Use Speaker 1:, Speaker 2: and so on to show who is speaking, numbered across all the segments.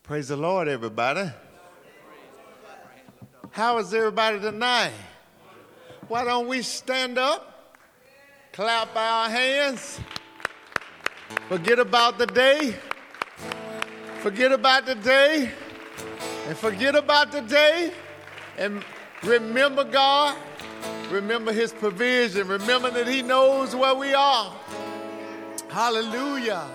Speaker 1: Praise the Lord, everybody. How is everybody tonight? Why don't we stand up, clap our hands, forget about the day, forget about the day, and forget about the day, and remember God, remember His provision, remember that He knows where we are. Hallelujah.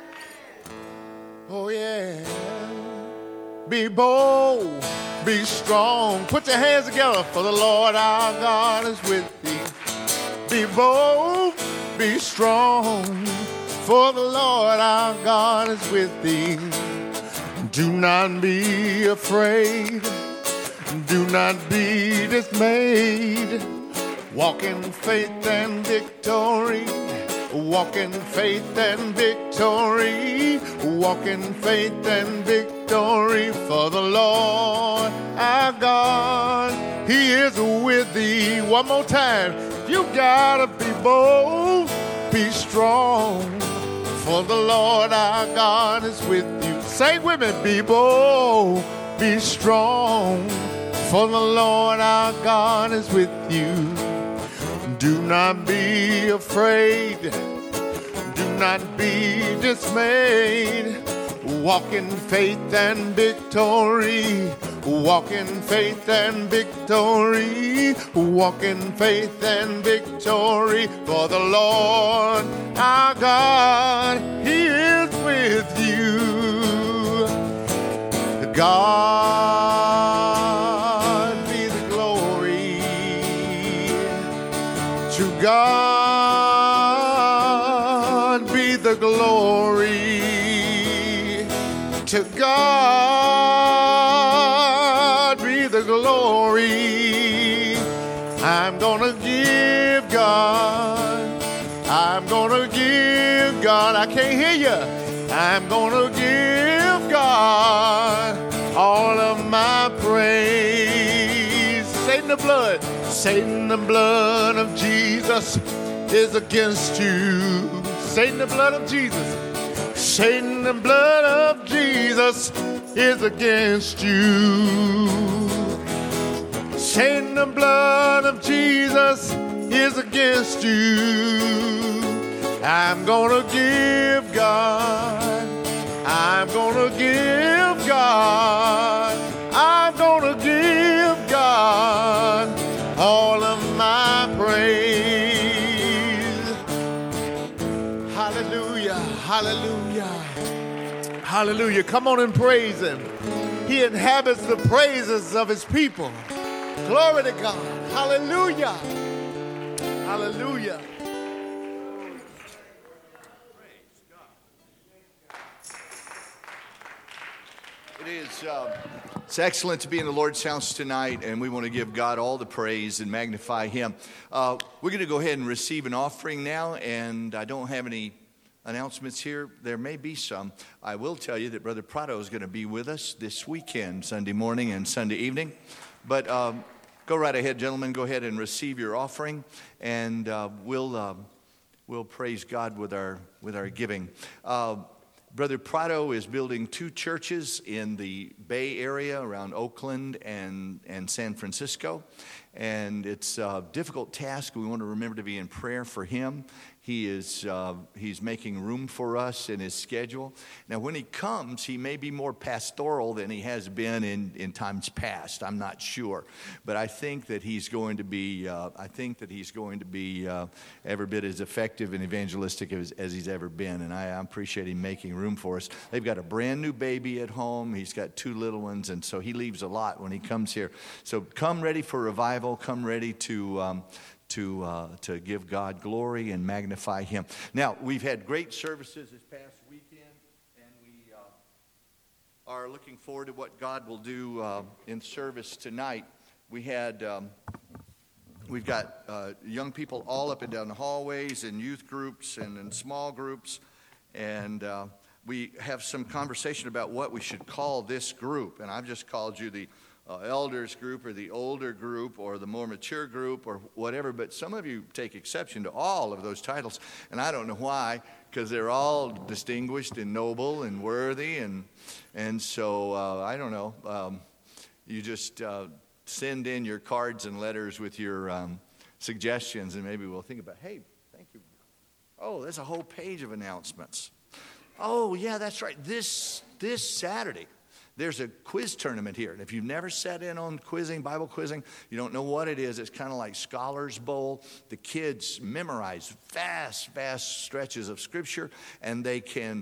Speaker 1: Oh, yeah. Be bold, be strong. Put your hands together, for the Lord our God is with thee. Be bold, be strong, for the Lord our God is with thee. Do not be afraid, do not be dismayed. Walk in faith and victory. Walk in faith and victory. Walk in faith and victory. For the Lord our God, He is with thee. One more time. You gotta be bold, be strong. For the Lord our God is with you. Say with me, be bold, be strong. For the Lord our God is with you. Do not be afraid. Do not be dismayed. Walk in faith and victory. Walk in faith and victory. Walk in faith and victory. For the Lord our God, He is with you. God be the glory. To God be the glory. To God be the glory. I'm gonna give God. I'm gonna give God. I can't hear you. I'm gonna give God all of my praise. Satan, the blood. Satan, the blood of Jesus is against you. Satan, the blood of Jesus. Satan, the blood of Jesus is against you. Satan, the blood of Jesus is against you. I'm gonna give God. I'm gonna give God. I'm gonna give God all of my praise. Hallelujah, hallelujah, hallelujah. Come on and praise Him. He inhabits the praises of His people. Glory to God. Hallelujah, hallelujah.
Speaker 2: It's excellent to be in the Lord's house tonight, and we want to give God all the praise and magnify Him. We're going to go ahead and receive an offering now, and I don't have any announcements here. There may be some. I will tell you that Brother Prado is going to be with us this weekend, Sunday morning and Sunday evening. But go right ahead, gentlemen. Go ahead and receive your offering, and we'll praise God with our giving. Brother Prado is building 2 churches in the Bay Area around Oakland and San Francisco. And it's a difficult task. We want to remember to be in prayer for him. He's making room for us in his schedule. Now, when he comes, he may be more pastoral than he has been in times past. I'm not sure, but I think that he's going to be. Every bit as effective and evangelistic as he's ever been. And I appreciate him making room for us. They've got a brand new baby at home. He's got 2 little ones, and so he leaves a lot when he comes here. So come ready for revival. Come ready to give God glory and magnify Him. Now, we've had great services this past weekend, and we are looking forward to what God will do in service tonight. We've got young people all up and down the hallways, in youth groups and in small groups, and we have some conversation about what we should call this group, and I've just called you the elders group or the older group or the more mature group or whatever, but some of you take exception to all of those titles, and I don't know why. because they're all distinguished and noble and worthy. And so, I don't know, you just send in your cards and letters with your suggestions, and maybe we'll think about, hey, thank you. Oh, there's a whole page of announcements. Oh, yeah, that's right. This Saturday, there's a quiz tournament here. And if you've never sat in on quizzing, Bible quizzing, you don't know what it is. It's kind of like Scholars Bowl. The kids memorize vast stretches of Scripture, and they can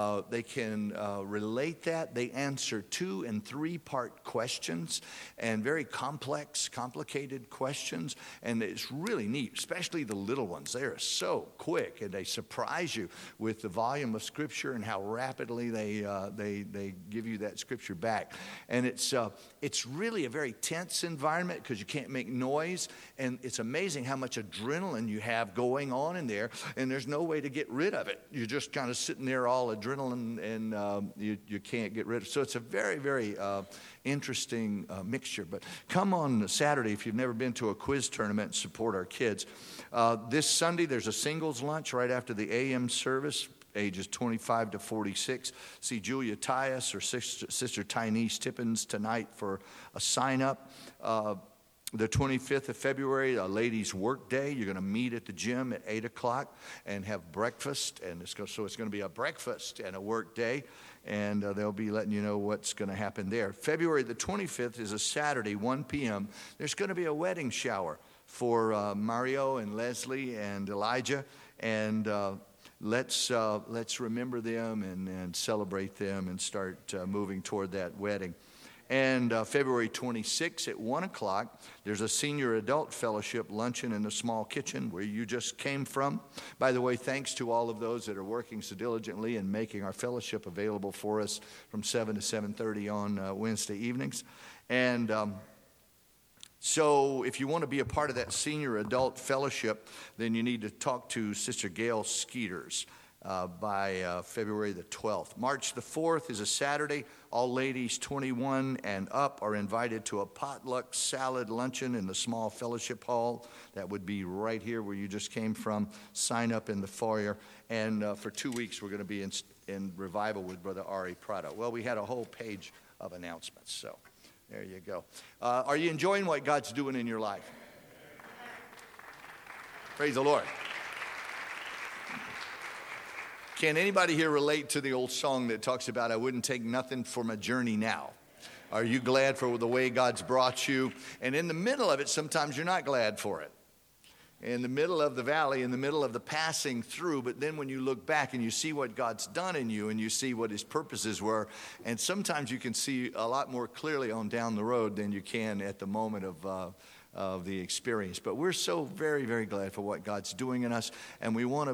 Speaker 2: relate that. They answer 2- and 3-part questions, and very complex, complicated questions. And it's really neat, especially the little ones. They are so quick, and they surprise you with the volume of Scripture and how rapidly they give you that Scripture back. And it's really a very tense environment because you can't make noise, and it's amazing how much adrenaline you have going on in there, and there's no way to get rid of it. You're just kind of sitting there all adrenaline, and you can't get rid of it. So it's a very interesting mixture. But come on Saturday if you've never been to a quiz tournament and support our kids. This Sunday there's a singles lunch right after the AM service, ages 25 to 46. See Julia Tyus or Sister Tynese Tippins tonight for a sign-up. The 25th of February, a ladies' work day. You're going to meet at the gym at 8 o'clock and have breakfast. And it's going to be a breakfast and a work day. And they'll be letting you know what's going to happen there. February the 25th is a Saturday, 1 p.m. There's going to be a wedding shower for Mario and Leslie and Elijah. And let's remember them and celebrate them and start moving toward that wedding. And February 26th at 1 o'clock, there's a senior adult fellowship luncheon in the small kitchen where you just came from. By the way, thanks to all of those that are working so diligently and making our fellowship available for us from 7 to 7:30 on Wednesday evenings. And so if you want to be a part of that senior adult fellowship, then you need to talk to Sister Gail Skeeters by February the 12th. March the 4th is a Saturday. All ladies 21 and up are invited to a potluck salad luncheon in the small fellowship hall. That would be right here where you just came from. Sign up in the foyer. And for 2 weeks, we're going to be in revival with Brother Ari Prado. Well, we had a whole page of announcements, so there you go. Are you enjoying what God's doing in your life? Praise the Lord. Can anybody here relate to the old song that talks about, I wouldn't take nothing for my journey now? Are you glad for the way God's brought you? And in the middle of it, sometimes you're not glad for it. In the middle of the valley, in the middle of the passing through, but then when you look back and you see what God's done in you and you see what his purposes were, and sometimes you can see a lot more clearly on down the road than you can at the moment of the experience. But we're so very very glad for what God's doing in us, and we want to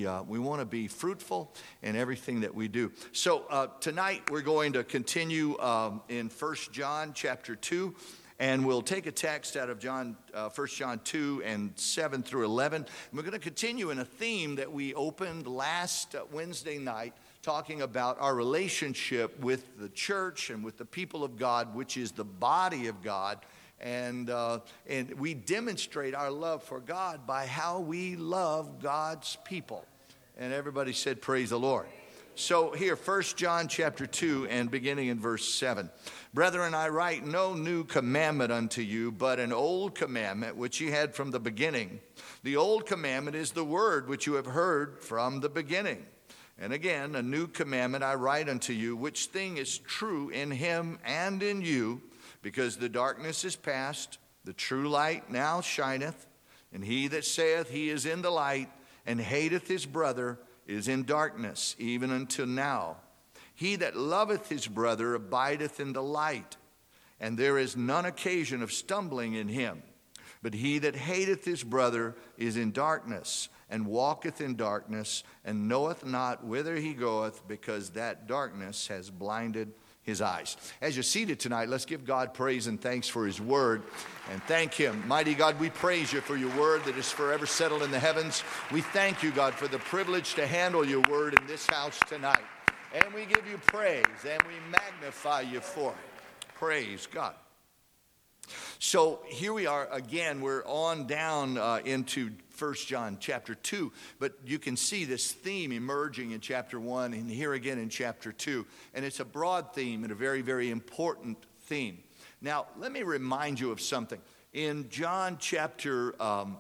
Speaker 2: be fruitful in everything that we do. So tonight we're going to continue in 1 John chapter 2, and we'll take a text out of 1 John 2 and 7 through 11. And we're going to continue in a theme that we opened last Wednesday night, talking about our relationship with the church and with the people of God, which is the body of God. And we demonstrate our love for God by how we love God's people. And everybody said, praise the Lord. So here, 1 John chapter 2 and beginning in verse 7. Brethren, I write no new commandment unto you, but an old commandment which ye had from the beginning. The old commandment is the word which you have heard from the beginning. And again, a new commandment I write unto you, which thing is true in him and in you, because the darkness is past, the true light now shineth, and he that saith he is in the light, and hateth his brother, is in darkness, even until now. He that loveth his brother abideth in the light, and there is none occasion of stumbling in him. But he that hateth his brother is in darkness, and walketh in darkness, and knoweth not whither he goeth, because that darkness has blinded his eyes. As you're seated tonight, let's give God praise and thanks for his word and thank him. Mighty God, we praise you for your word that is forever settled in the heavens. We thank you, God, for the privilege to handle your word in this house tonight. And we give you praise and we magnify you for it. Praise God. So here we are again. We're on down into 1 John chapter 2. But you can see this theme emerging in chapter 1 and here again in chapter 2. And it's a broad theme and a very, very important theme. Now, let me remind you of something. In John chapter,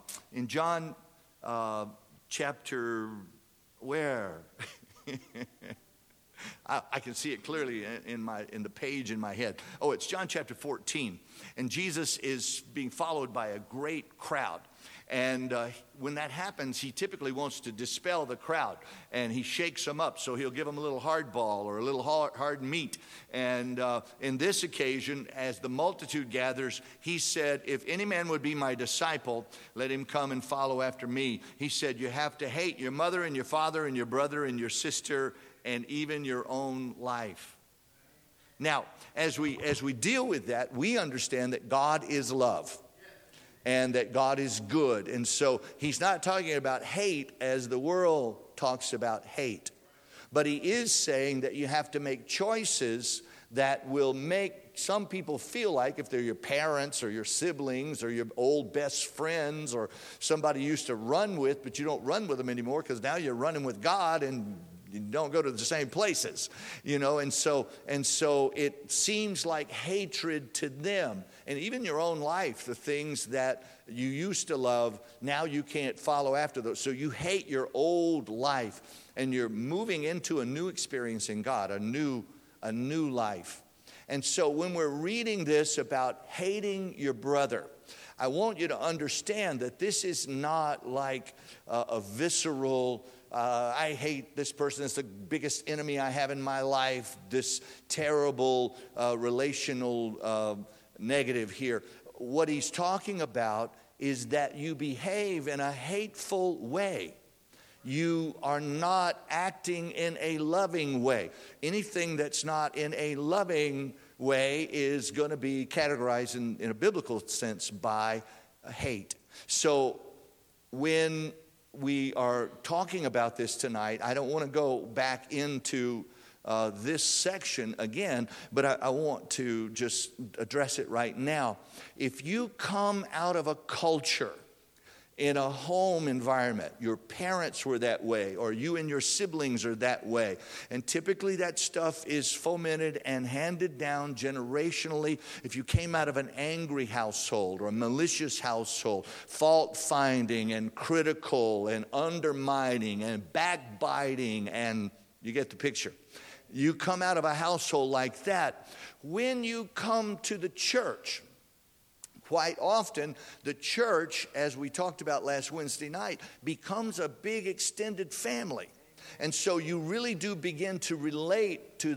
Speaker 2: where? I can see it clearly in the page in my head. Oh, it's John chapter 14. And Jesus is being followed by a great crowd. And when that happens, he typically wants to dispel the crowd. And he shakes them up. So he'll give them a little hardball or a little hard meat. And in this occasion, as the multitude gathers, he said, if any man would be my disciple, let him come and follow after me. He said, you have to hate your mother and your father and your brother and your sister and even your own life. Now, as we deal with that, we understand that God is love and that God is good. And so he's not talking about hate as the world talks about hate. But he is saying that you have to make choices that will make some people feel like, if they're your parents or your siblings or your old best friends or somebody you used to run with, but you don't run with them anymore because now you're running with God and you don't go to the same places, and so it seems like hatred to them. And even your own life, the things that you used to love, now you can't follow after those. So you hate your old life and you're moving into a new experience in God, a new life. And so when we're reading this about hating your brother, I want you to understand that this is not like a visceral, I hate this person. It's the biggest enemy I have in my life. This terrible relational negative here. What he's talking about is that you behave in a hateful way. You are not acting in a loving way. Anything that's not in a loving way is going to be categorized in a biblical sense by hate. So when we are talking about this tonight, I don't want to go back into this section again, but I want to just address it right now. If you come out of a culture, in a home environment, your parents were that way, or you and your siblings are that way, and typically that stuff is fomented and handed down generationally. If you came out of an angry household or a malicious household, fault-finding and critical and undermining and backbiting, and you get the picture. You come out of a household like that. When you come to the church, quite often, the church, as we talked about last Wednesday night, becomes a big extended family. And so you really do begin to relate to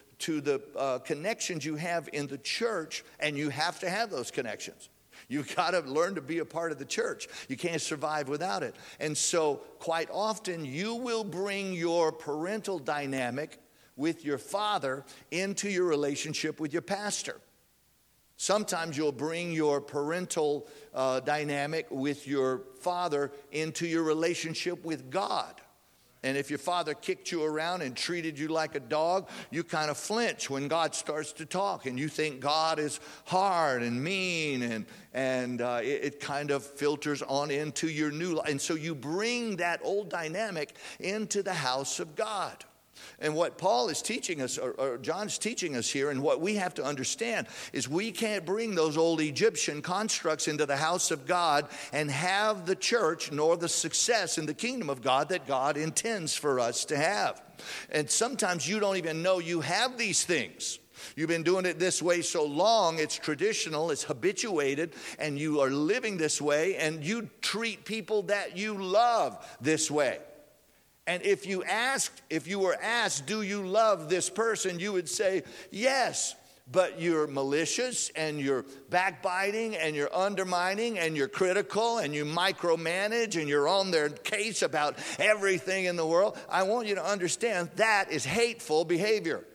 Speaker 2: the connections you have in the church, and you have to have those connections. You've got to learn to be a part of the church. You can't survive without it. And so quite often, you will bring your parental dynamic with your father into your relationship with your pastor. Sometimes you'll bring your parental dynamic with your father into your relationship with God. And if your father kicked you around and treated you like a dog, you kind of flinch when God starts to talk. And you think God is hard and mean, and it kind of filters on into your new life. And so you bring that old dynamic into the house of God. And what Paul is teaching us, or John's teaching us here, and what we have to understand is we can't bring those old Egyptian constructs into the house of God and have the church nor the success in the kingdom of God that God intends for us to have. And sometimes you don't even know you have these things. You've been doing it this way so long, it's traditional, it's habituated, and you are living this way, and you treat people that you love this way. And if you were asked, do you love this person, you would say, yes, but you're malicious and you're backbiting and you're undermining and you're critical and you micromanage and you're on their case about everything in the world. I want you to understand that is hateful behavior.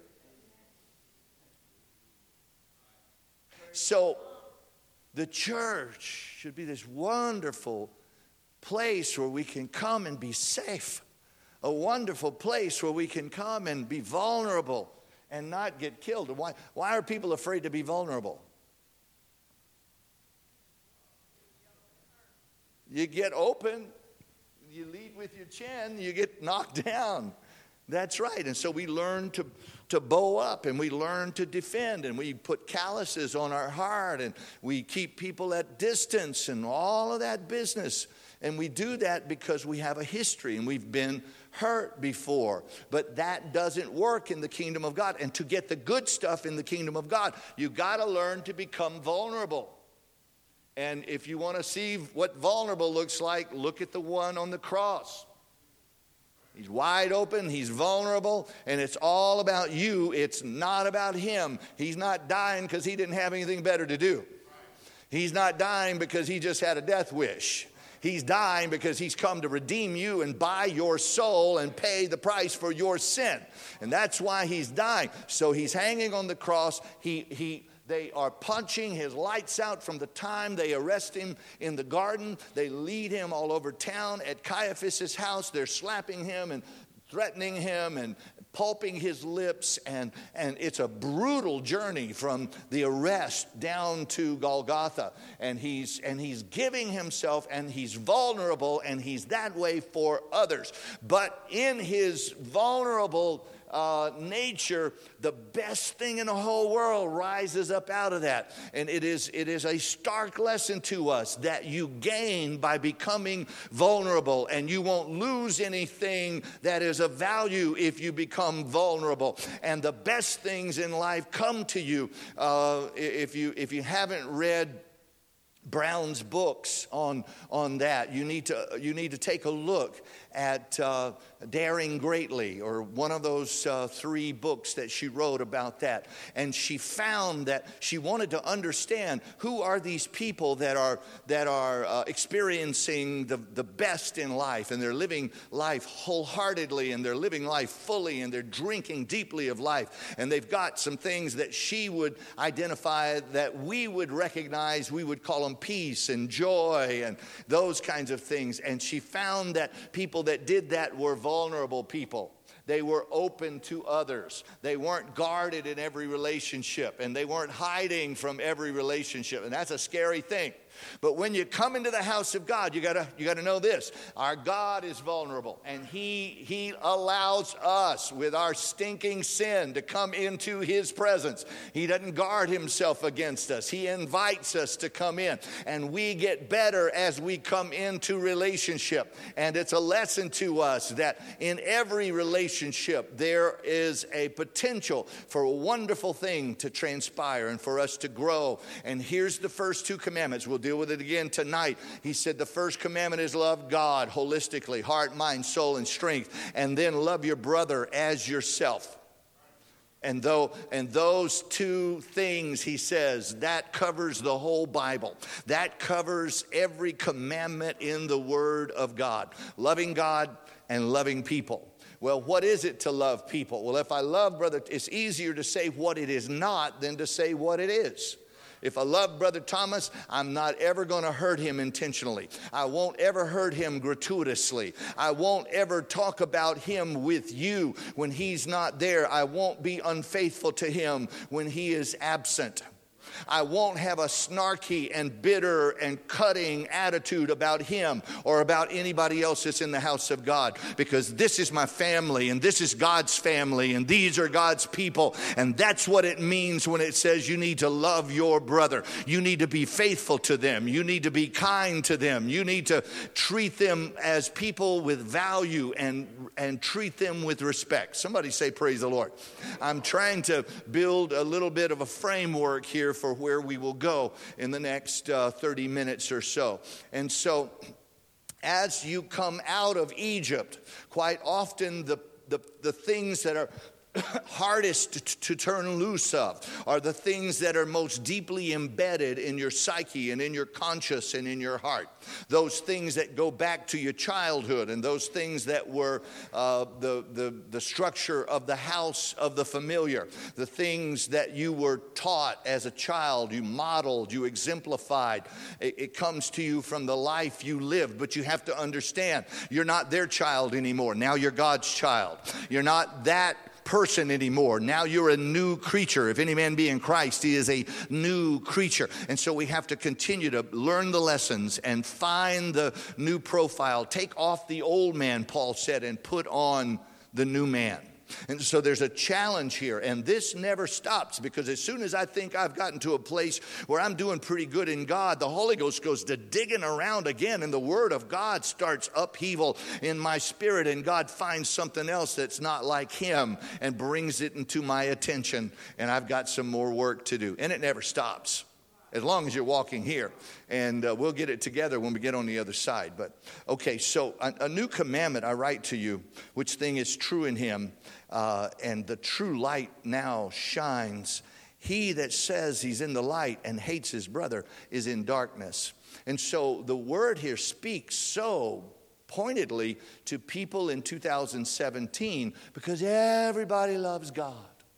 Speaker 2: So the church should be this wonderful place where we can come and be safe. A wonderful place where we can come and be vulnerable and not get killed. Why are people afraid to be vulnerable? You get open, you lead with your chin, you get knocked down. That's right. And so we learn to bow up, and we learn to defend, and we put calluses on our heart, and we keep people at distance and all of that business. And we do that because we have a history and we've been hurt before. But that doesn't work in the kingdom of God. And to get the good stuff in the kingdom of God, you got to learn to become vulnerable. And if you want to see what vulnerable looks like, look at the one on the cross. He's wide open, he's vulnerable, and it's all about you. It's not about him. He's not dying because he didn't have anything better to do. He's not dying because he just had a death wish. He's dying because he's come to redeem you and buy your soul and pay the price for your sin. And that's why he's dying. So he's hanging on the cross. They are punching his lights out from the time they arrest him in the garden. They lead him all over town at Caiaphas' house. They're slapping him and threatening him and pulping his lips. And it's a brutal journey from the arrest down to Golgotha. And he's giving himself, and he's vulnerable, and he's that way for others. But in his vulnerable nature, the best thing in the whole world rises up out of that. And it is a stark lesson to us that you gain by becoming vulnerable, and you won't lose anything that is of value if you become vulnerable. And the best things in life come to you. If you haven't read Brown's books on that, you need to take a look at Daring Greatly, or one of those 3 books that she wrote about that. And she found that she wanted to understand who are these people that are experiencing the best in life, and they're living life wholeheartedly, and they're living life fully, and they're drinking deeply of life. And they've got some things that she would identify that we would recognize. We would call them peace and joy and those kinds of things. And she found that people that did that were vulnerable people. They were open to others. They weren't guarded in every relationship, and they weren't hiding from every relationship. And that's a scary thing. But when you come into the house of God, you gotta know this. Our God is vulnerable, and He allows us with our stinking sin to come into His presence. He doesn't guard Himself against us. He invites us to come in, and we get better as we come into relationship. And it's a lesson to us that in every relationship there is a potential for a wonderful thing to transpire and for us to grow. And here's the first 2 commandments. We'll deal with it again tonight. He said the first commandment is love God holistically, heart, mind, soul, and strength, and then love your brother as yourself. And those 2 things, he says, that covers the whole Bible. That covers every commandment in the Word of God. Loving God and loving people. Well, what is it to love people? Well, if I love brother, it's easier to say what it is not than to say what it is. If I love Brother Thomas, I'm not ever going to hurt him intentionally. I won't ever hurt him gratuitously. I won't ever talk about him with you when he's not there. I won't be unfaithful to him when he is absent. I won't have a snarky and bitter and cutting attitude about him or about anybody else that's in the house of God, because this is my family and this is God's family and these are God's people. And that's what it means when it says you need to love your brother. You need to be faithful to them. You need to be kind to them. You need to treat them as people with value and treat them with respect. Somebody say praise the Lord. I'm trying to build a little bit of a framework here for where we will go in the next 30 minutes or so. And so as you come out of Egypt, quite often the things that are hardest to turn loose of are the things that are most deeply embedded in your psyche and in your conscience and in your heart. Those things that go back to your childhood, and those things that were the structure of the house of the familiar, the things that you were taught as a child, you modeled, you exemplified. It comes to you from the life you lived, but you have to understand you're not their child anymore. Now you're God's child. You're not that person anymore. Now you're a new creature. If any man be in Christ, he is a new creature. And so we have to continue to learn the lessons and find the new profile. Take off the old man, Paul said, and put on the new man. And so there's a challenge here, and this never stops, because as soon as I think I've gotten to a place where I'm doing pretty good in God, the Holy Ghost goes to digging around again, and the Word of God starts upheaval in my spirit, and God finds something else that's not like Him and brings it into my attention, and I've got some more work to do. And it never stops, as long as you're walking here. And we'll get it together when we get on the other side. But, okay, so a new commandment I write to you, which thing is true in Him, and the true light now shines. He that says he's in the light and hates his brother is in darkness. And so the word here speaks so pointedly to people in 2017, because everybody loves God.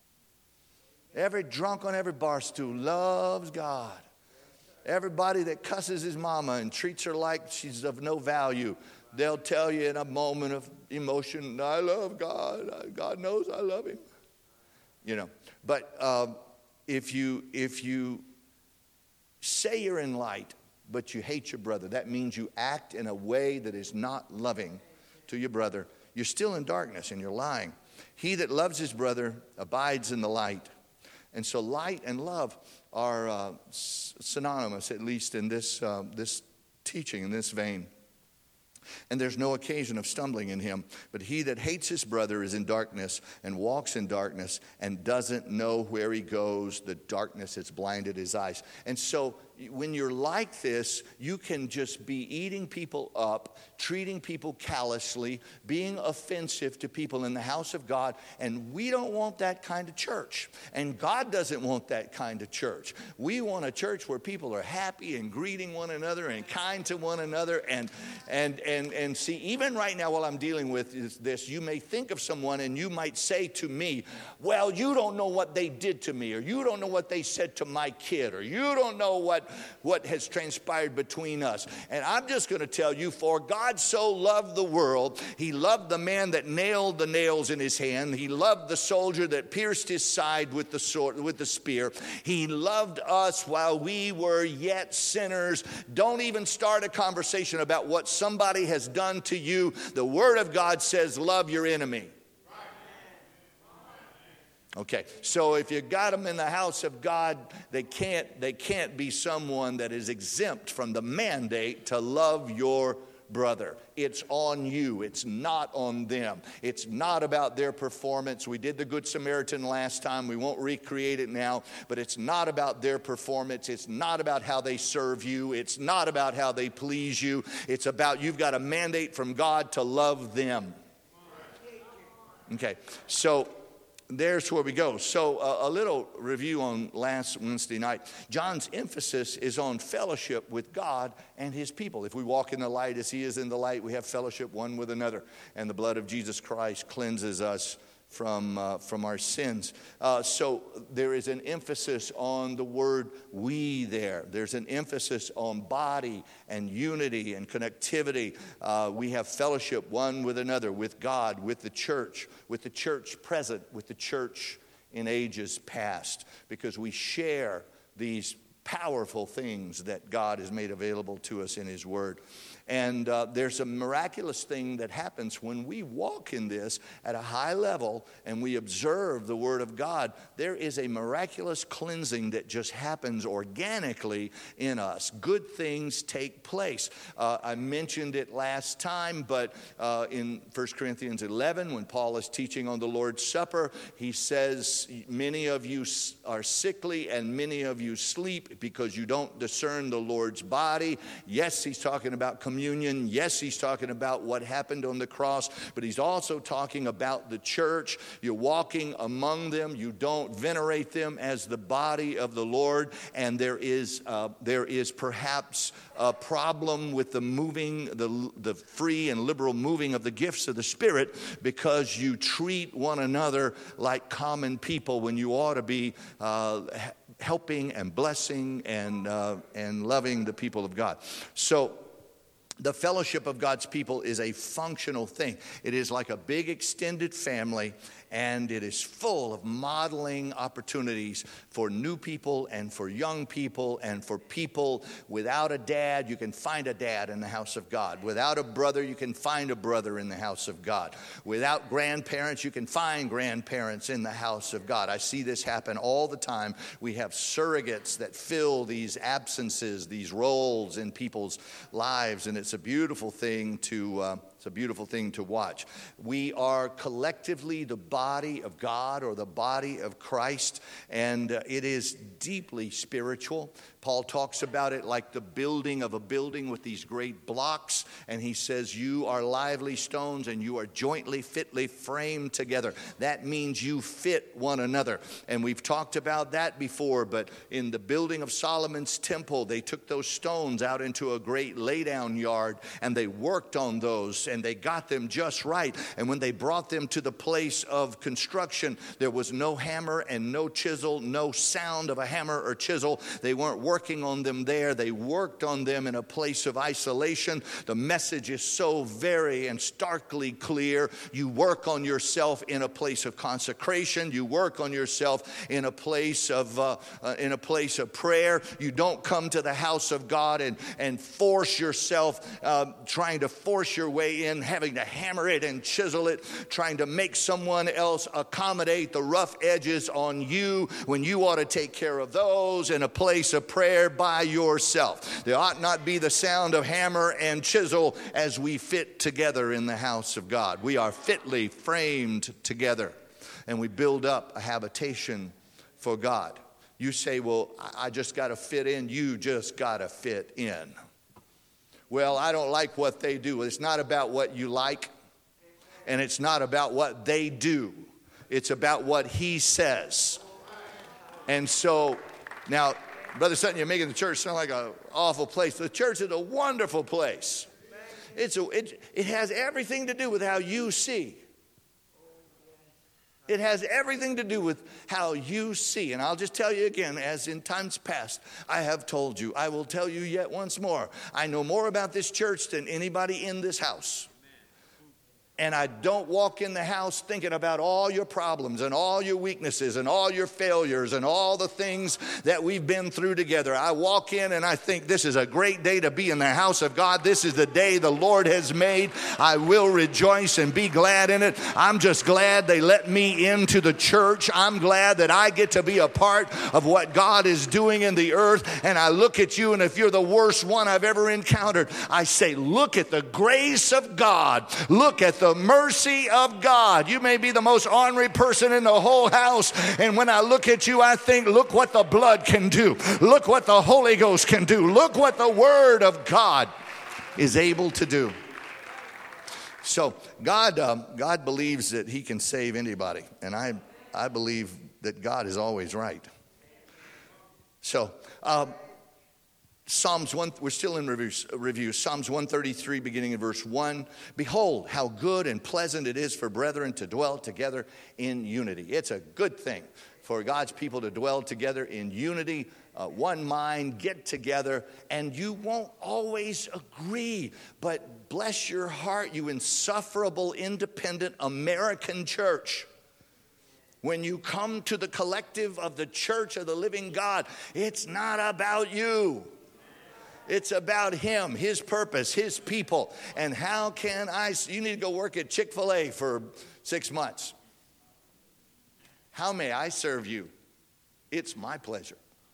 Speaker 2: Every drunk on every bar stool loves God. Everybody that cusses his mama and treats her like she's of no value, they'll tell you in a moment of emotion, I love God. God knows I love Him. You know, but if you say you're in light, but you hate your brother, that means you act in a way that is not loving to your brother. You're still in darkness and you're lying. He that loves his brother abides in the light. And so light and love are synonymous, at least in this teaching, in this vein. And there's no occasion of stumbling in him. But he that hates his brother is in darkness and walks in darkness and doesn't know where he goes. The darkness has blinded his eyes. And so when you're like this, you can just be eating people up, treating people callously, being offensive to people in the house of God. And we don't want that kind of church. And God doesn't want that kind of church. We want a church where people are happy and greeting one another and kind to one another. And see, even right now while I'm dealing with this, you may think of someone and you might say to me, well, you don't know what they did to me, or you don't know what they said to my kid, or you don't know what has transpired between us. And I'm just going to tell you, for God so loved the world, He loved the man that nailed the nails in his hand. He loved the soldier that pierced his side with the sword, with the spear. He loved us while we were yet sinners. Don't even start a conversation about what somebody has done to you. The Word of God says, love your enemy. Okay, so if you got them in the house of God, they can't be someone that is exempt from the mandate to love your brother. It's on you. It's not on them. It's not about their performance. We did the Good Samaritan last time. We won't recreate it now, but it's not about their performance. It's not about how they serve you. It's not about how they please you. It's about you've got a mandate from God to love them. Okay, so there's where we go. So a little review on last Wednesday night. John's emphasis is on fellowship with God and His people. If we walk in the light as He is in the light, we have fellowship one with another. And the blood of Jesus Christ cleanses us from our sins. So there is an emphasis on the word we there. There's an emphasis on body and unity and connectivity. We have fellowship one with another, with God, with the church present, with the church in ages past, because we share these powerful things that God has made available to us in His Word. And there's a miraculous thing that happens when we walk in this at a high level and we observe the Word of God. There is a miraculous cleansing that just happens organically in us. Good things take place. I mentioned it last time, but in 1 Corinthians 11, when Paul is teaching on the Lord's Supper, he says, many of you are sickly and many of you sleep because you don't discern the Lord's body. Yes, he's talking about communion. Yes, he's talking about what happened on the cross, but he's also talking about the church. You're walking among them. You don't venerate them as the body of the Lord, and there is perhaps a problem with the moving, the free and liberal moving of the gifts of the Spirit, because you treat one another like common people when you ought to be helping and blessing and loving the people of God. So The fellowship of God's people is a functional thing. It is like a big extended family, and it is full of modeling opportunities for new people and for young people and for people without a dad. You can find a dad in the house of God. Without a brother, you can find a brother in the house of God. Without grandparents, you can find grandparents in the house of God. I see this happen all the time. We have surrogates that fill these absences, these roles in people's lives, and it's a beautiful thing to watch. We are collectively the body of God, or the body of Christ, and it is deeply spiritual. Paul talks about it like the building of a building with these great blocks, and he says, you are lively stones and you are jointly fitly framed together. That means you fit one another, and we've talked about that before. But in the building of Solomon's temple, they took those stones out into a great laydown yard, and they worked on those, and they got them just right. And when they brought them to the place of construction, there was no hammer and no chisel, no sound of a hammer or chisel. They weren't working on them there. They worked on them in a place of isolation. The message is so very and starkly clear. You work on yourself in a place of consecration. You work on yourself in a place of prayer. You don't come to the house of God and force yourself, trying to force your way in, having to hammer it and chisel it, trying to make someone else accommodate the rough edges on you when you ought to take care of those in a place of prayer by yourself. There ought not be the sound of hammer and chisel as we fit together in the house of God. We are fitly framed together, and we build up a habitation for God. You say, well, I just got to fit in. You just got to fit in. Well, I don't like what they do. It's not about what you like, and it's not about what they do. It's about what he says. And so, now, Brother Sutton, you're making the church sound like an awful place. The church is a wonderful place. It has everything to do with how you see. It has everything to do with how you see. And I'll just tell you again, as in times past, I have told you, I will tell you yet once more. I know more about this church than anybody in this house. And I don't walk in the house thinking about all your problems and all your weaknesses and all your failures and all the things that we've been through together. I walk in and I think this is a great day to be in the house of God. This is the day the Lord has made. I will rejoice and be glad in it. I'm just glad they let me into the church. I'm glad that I get to be a part of what God is doing in the earth. And I look at you, and if you're the worst one I've ever encountered, I say, look at the grace of God. Look at the mercy of God. You may be the most ornery person in the whole house, and when I look at you, I think, look what the blood can do. Look what the Holy Ghost can do. Look what the Word of God is able to do. So God believes that he can save anybody, and I believe that God is always right. So Psalms 1, we're still in review. Psalms 133, beginning in verse 1. Behold, how good and pleasant it is for brethren to dwell together in unity. It's a good thing for God's people to dwell together in unity, one mind, get together, and you won't always agree. But bless your heart, you insufferable, independent American church. When you come to the collective of the church of the living God, it's not about you. It's about him, his purpose, his people. And how can you need to go work at Chick-fil-A for 6 months. How may I serve you? It's my pleasure.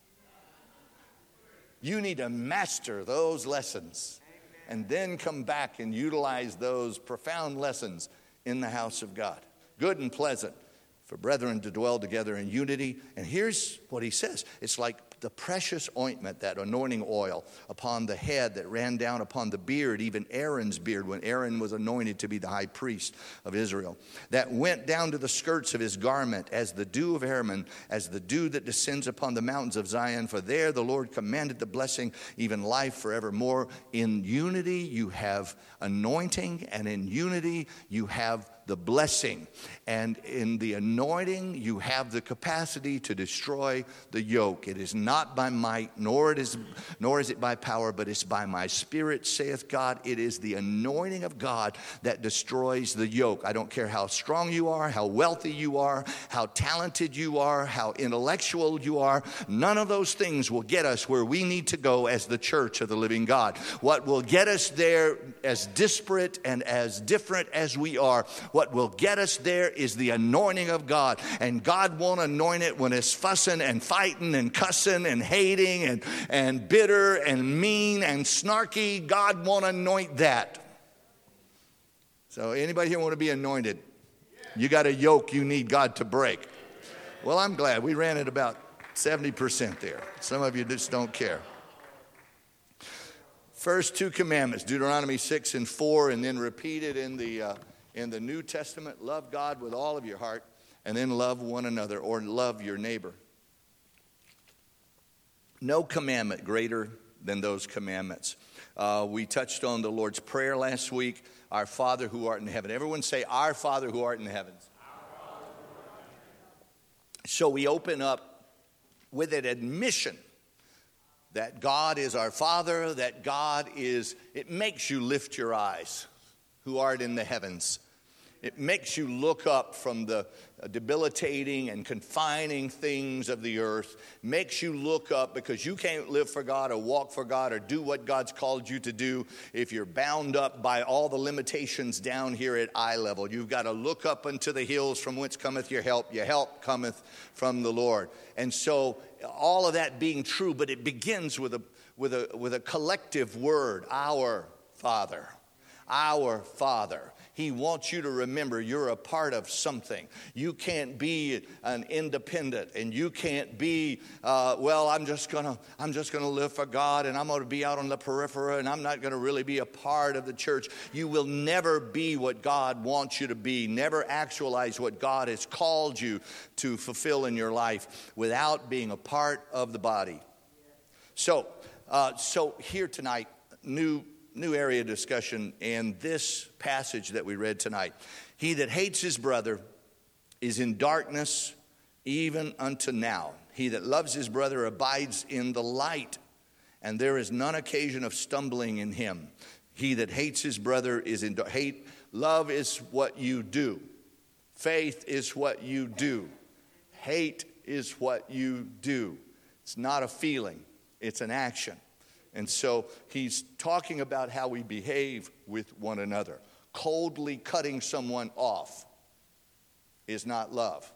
Speaker 2: You need to master those lessons and then come back and utilize those profound lessons in the house of God. Good and pleasant for brethren to dwell together in unity. And here's what he says. It's like the precious ointment, that anointing oil upon the head that ran down upon the beard, even Aaron's beard, when Aaron was anointed to be the high priest of Israel, that went down to the skirts of his garment as the dew of Hermon, as the dew that descends upon the mountains of Zion. For there the Lord commanded the blessing, even life forevermore. In unity you have anointing, and in unity you have the blessing. And in the anointing, you have the capacity to destroy the yoke. It is not by might, nor is it by power, but it's by my Spirit, saith God. It is the anointing of God that destroys the yoke. I don't care how strong you are, how wealthy you are, how talented you are, how intellectual you are. None of those things will get us where we need to go as the church of the living God. What will get us there, as disparate and as different as we are, what will get us there is the anointing of God. And God won't anoint it when it's fussing and fighting and cussing and hating and bitter and mean and snarky. God won't anoint that. So anybody here want to be anointed? You got a yoke you need God to break. Well, I'm glad. We ran at about 70% there. Some of you just don't care. First two commandments, Deuteronomy 6 and 4, and then repeated in the New Testament. Love God with all of your heart, and then love one another, or love your neighbor. No commandment greater than those commandments. We touched on the Lord's Prayer last week. Our Father who art in heaven. Everyone say, our Father who art in the heavens. So we open up with an admission that God is our Father, that God is, it makes you lift your eyes, who art in the heavens. It makes you look up from the debilitating and confining things of the earth. Makes you look up, because you can't live for God or walk for God or do what God's called you to do if you're bound up by all the limitations down here at eye level. You've got to look up unto the hills from whence cometh your help. Your help cometh from the Lord. And so all of that being true, but it begins with a collective word, our Father. Our Father. He wants you to remember you're a part of something. You can't be an independent, and you can't be, I'm just gonna live for God, and I'm gonna be out on the periphery, and I'm not gonna really be a part of the church. You will never be what God wants you to be. Never actualize what God has called you to fulfill in your life without being a part of the body. So here tonight, new area of discussion in this passage that we read tonight. He that hates his brother is in darkness even unto now. He that loves his brother abides in the light, and there is none occasion of stumbling in him. He that hates his brother is in hate. Love is what you do. Faith is what you do. Hate is what you do. It's not a feeling, it's an action. And so he's talking about how we behave with one another. Coldly cutting someone off is not love.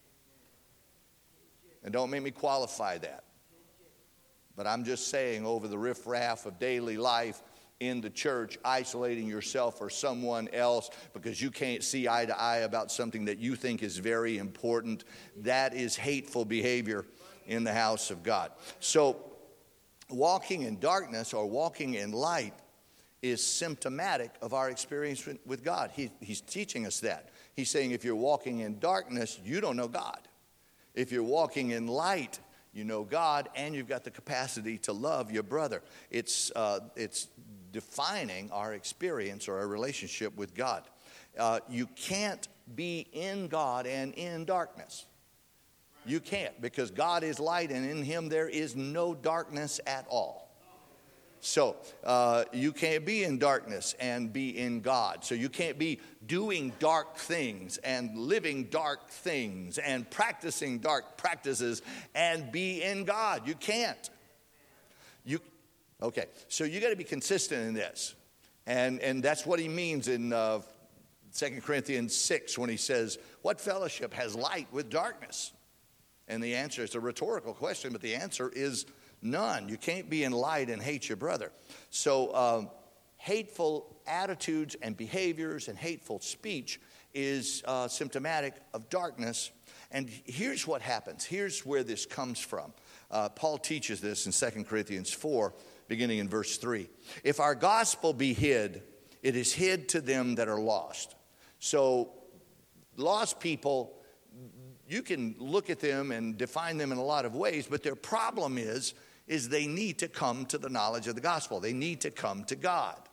Speaker 2: And don't make me qualify that. But I'm just saying, over the riffraff of daily life in the church, isolating yourself or someone else because you can't see eye to eye about something that you think is very important, that is hateful behavior in the house of God. So walking in darkness or walking in light is symptomatic of our experience with God. He's teaching us that. He's saying if you're walking in darkness, you don't know God. If you're walking in light, you know God, and you've got the capacity to love your brother. It's defining our experience or our relationship with God. You can't be in God and in darkness. You can't, because God is light, and in him there is no darkness at all. So you can't be in darkness and be in God. So you can't be doing dark things and living dark things and practicing dark practices and be in God. You can't. Okay, so you got to be consistent in this. And that's what he means in 2 Corinthians 6 when he says, what fellowship has light with darkness? And the answer is a rhetorical question, but the answer is none. You can't be in light and hate your brother. So hateful attitudes and behaviors and hateful speech is symptomatic of darkness. And here's what happens. Here's where this comes from. Paul teaches this in 2 Corinthians 4, beginning in verse 3. If our gospel be hid, it is hid to them that are lost. So lost people, you can look at them and define them in a lot of ways, but their problem is they need to come to the knowledge of the gospel. They need to come to God.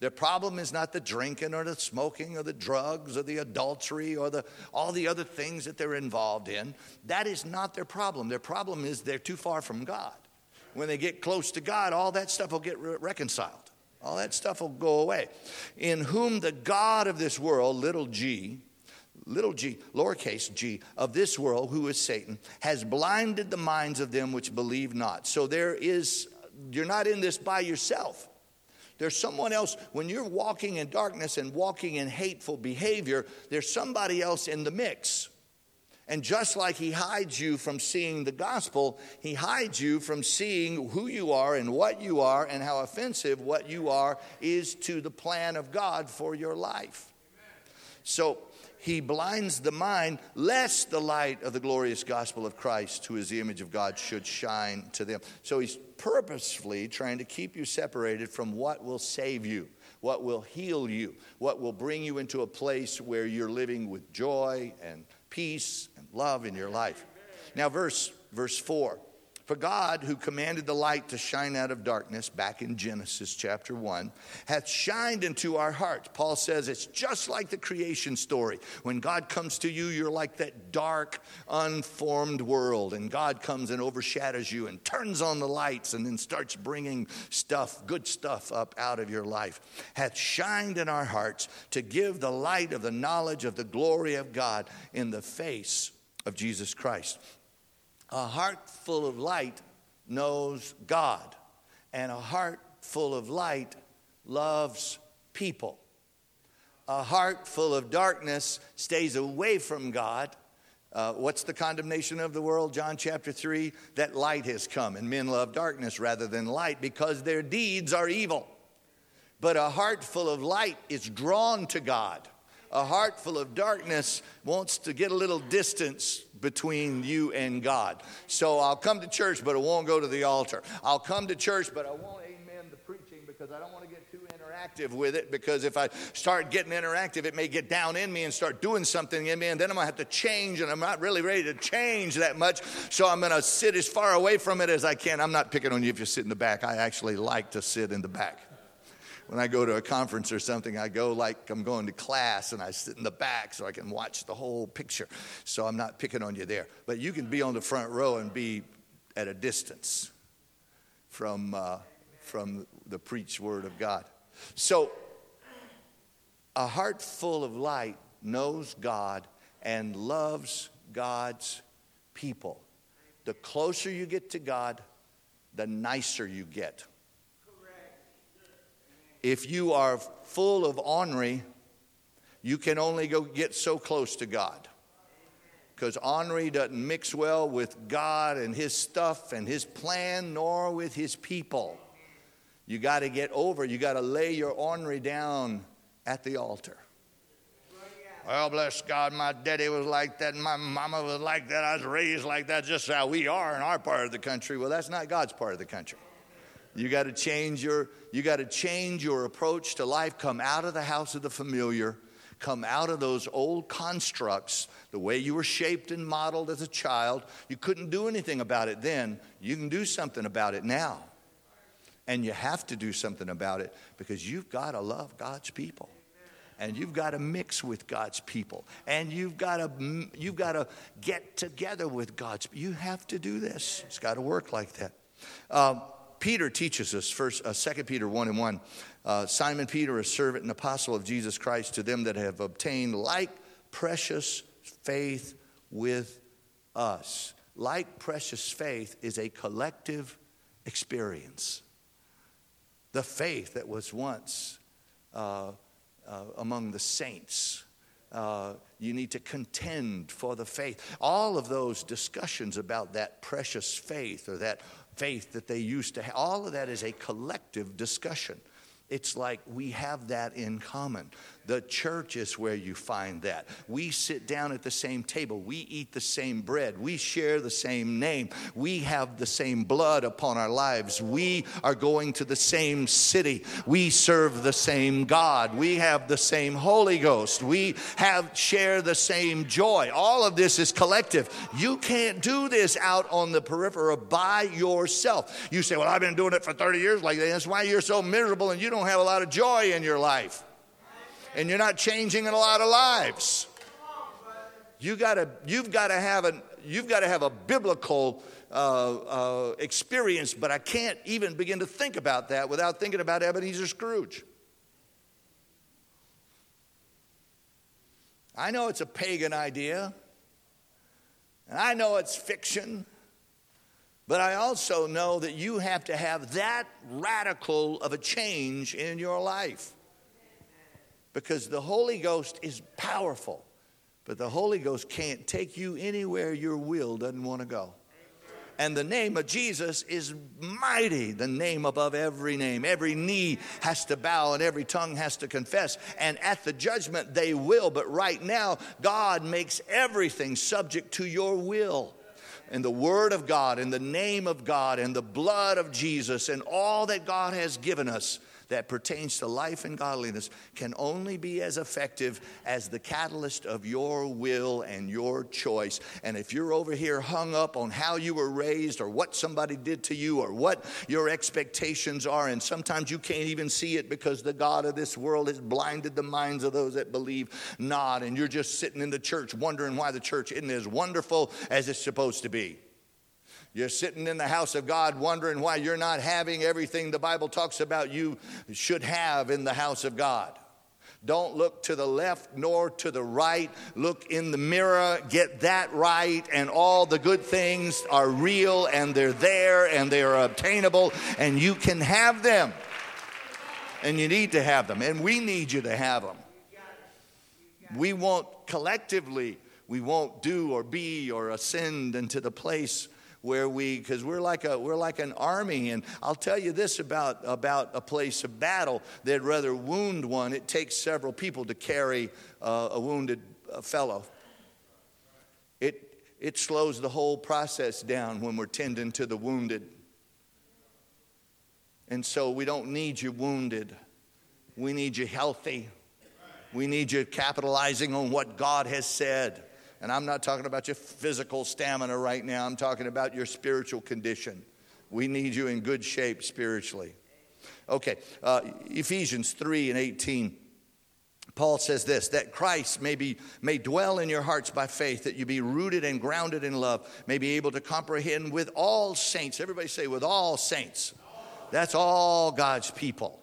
Speaker 2: Their problem is not the drinking or the smoking or the drugs or the adultery or all the other things that they're involved in. That is not their problem. Their problem is they're too far from God. When they get close to God, all that stuff will get reconciled. All that stuff will go away. In whom the God of this world, little g, lowercase g, of this world, who is Satan, has blinded the minds of them which believe not. So you're not in this by yourself. There's someone else. When you're walking in darkness and walking in hateful behavior, there's somebody else in the mix. And just like he hides you from seeing the gospel, he hides you from seeing who you are and what you are and how offensive what you are is to the plan of God for your life. So he blinds the mind, lest the light of the glorious gospel of Christ, who is the image of God, should shine to them. So he's purposefully trying to keep you separated from what will save you, what will heal you, what will bring you into a place where you're living with joy and peace and love in your life. Now verse 4. For God, who commanded the light to shine out of darkness, back in Genesis chapter 1, hath shined into our hearts. Paul says it's just like the creation story. When God comes to you, you're like that dark, unformed world. And God comes and overshadows you and turns on the lights and then starts bringing good stuff up out of your life. Hath shined in our hearts to give the light of the knowledge of the glory of God in the face of Jesus Christ. A heart full of light knows God, and a heart full of light loves people. A heart full of darkness stays away from God. What's the condemnation of the world? John chapter 3, that light has come, and men love darkness rather than light because their deeds are evil. But a heart full of light is drawn to God. A heart full of darkness wants to get a little distance between you and God. So I'll come to church, but I won't go to the altar. I'll come to church, but I won't amen the preaching because I don't want to get too interactive with it. Because if I start getting interactive, it may get down in me and start doing something in me. And then I'm going to have to change, and I'm not really ready to change that much. So I'm going to sit as far away from it as I can. I'm not picking on you if you sit in the back. I actually like to sit in the back. When I go to a conference or something, I go like I'm going to class, and I sit in the back so I can watch the whole picture. So I'm not picking on you there. But you can be on the front row and be at a distance from the preached word of God. So a heart full of light knows God and loves God's people. The closer you get to God, the nicer you get. If you are full of ornery, you can only go get so close to God. Because ornery doesn't mix well with God and his stuff and his plan, nor with his people. You got to get over, you got to lay your ornery down at the altar. Well, bless God, my daddy was like that, and my mama was like that. I was raised like that, just how we are in our part of the country. Well, that's not God's part of the country. You got to change your approach to life. Come out of the house of the familiar. Come out of those old constructs, the way you were shaped and modeled as a child. You couldn't do anything about it then. You can do something about it now. And you have to do something about it because you've got to love God's people. And you've got to mix with God's people. And you've got to get together with God's people. You have to do this. It's got to work like that. Peter teaches us, 2 Peter 1:1. Simon Peter, a servant and apostle of Jesus Christ, to them that have obtained like precious faith with us. Like precious faith is a collective experience. The faith that was once among the saints. You need to contend for the faith. All of those discussions about that precious faith or that faith that they used to have, all of that is a collective discussion. It's like we have that in common. The church is where you find that. We sit down at the same table. We eat the same bread. We share the same name. We have the same blood upon our lives. We are going to the same city. We serve the same God. We have the same Holy Ghost. We share the same joy. All of this is collective. You can't do this out on the periphery by yourself. You say, well, I've been doing it for 30 years like that. That's why you're so miserable and you don't have a lot of joy in your life. And you're not changing in a lot of lives. You've got to have a biblical experience, but I can't even begin to think about that without thinking about Ebenezer Scrooge. I know it's a pagan idea, and I know it's fiction, but I also know that you have to have that radical of a change in your life. Because the Holy Ghost is powerful, but the Holy Ghost can't take you anywhere your will doesn't want to go. And the name of Jesus is mighty, the name above every name. Every knee has to bow and every tongue has to confess. And at the judgment they will, but right now God makes everything subject to your will. And the Word of God and the name of God and the blood of Jesus and all that God has given us that pertains to life and godliness can only be as effective as the catalyst of your will and your choice. And if you're over here hung up on how you were raised or what somebody did to you or what your expectations are, and sometimes you can't even see it because the God of this world has blinded the minds of those that believe not, and you're just sitting in the church wondering why the church isn't as wonderful as it's supposed to be. You're sitting in the house of God wondering why you're not having everything the Bible talks about you should have in the house of God. Don't look to the left nor to the right. Look in the mirror, get that right, and all the good things are real and they're there and they are obtainable and you can have them. And you need to have them, and we need you to have them. We won't collectively, we won't do or be or ascend into the place where because we're like an army. And I'll tell you this about a place of battle. They'd rather wound one. It takes several people to carry a wounded fellow. It slows the whole process down when we're tending to the wounded. And so we don't need you wounded. We need you healthy. We need you capitalizing on what God has said. And I'm not talking about your physical stamina right now. I'm talking about your spiritual condition. We need you in good shape spiritually. Okay, Ephesians 3:18. Paul says this, that Christ may dwell in your hearts by faith, that you be rooted and grounded in love, may be able to comprehend with all saints. Everybody say, with all saints. That's all God's people.